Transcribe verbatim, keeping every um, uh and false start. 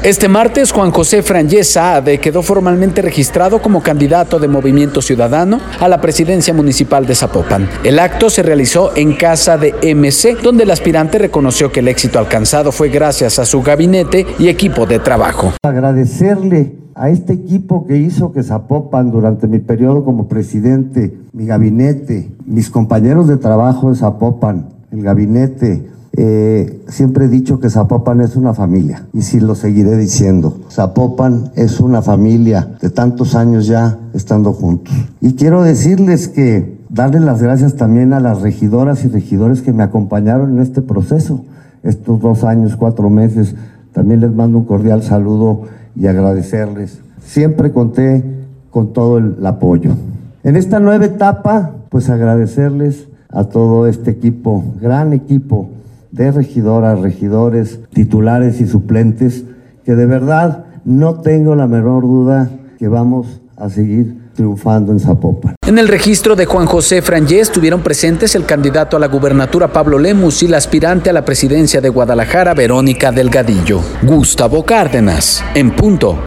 Este martes, Juan José Frangés Saade quedó formalmente registrado como candidato de Movimiento Ciudadano a la presidencia municipal de Zapopan. El acto se realizó en casa de eme ce, donde el aspirante reconoció que el éxito alcanzado fue gracias a su gabinete y equipo de trabajo. Agradecerle a este equipo que hizo que Zapopan durante mi periodo como presidente, mi gabinete, mis compañeros de trabajo de Zapopan, el gabinete, eh, siempre he dicho que Zapopan es una familia y sí lo seguiré diciendo. Zapopan es una familia de tantos años ya estando juntos. Y quiero decirles que darles las gracias también a las regidoras y regidores que me acompañaron en este proceso, estos dos años, cuatro meses. También les mando un cordial saludo y agradecerles. Siempre conté con todo el apoyo. En esta nueva etapa, pues agradecerles a todo este equipo, gran equipo de regidoras, regidores, titulares y suplentes, que de verdad no tengo la menor duda que vamos a seguir triunfando en Zapopan. En el registro de Juan José Frangés estuvieron presentes el candidato a la gubernatura Pablo Lemus y la aspirante a la presidencia de Guadalajara Verónica Delgadillo. Gustavo Cárdenas, en punto.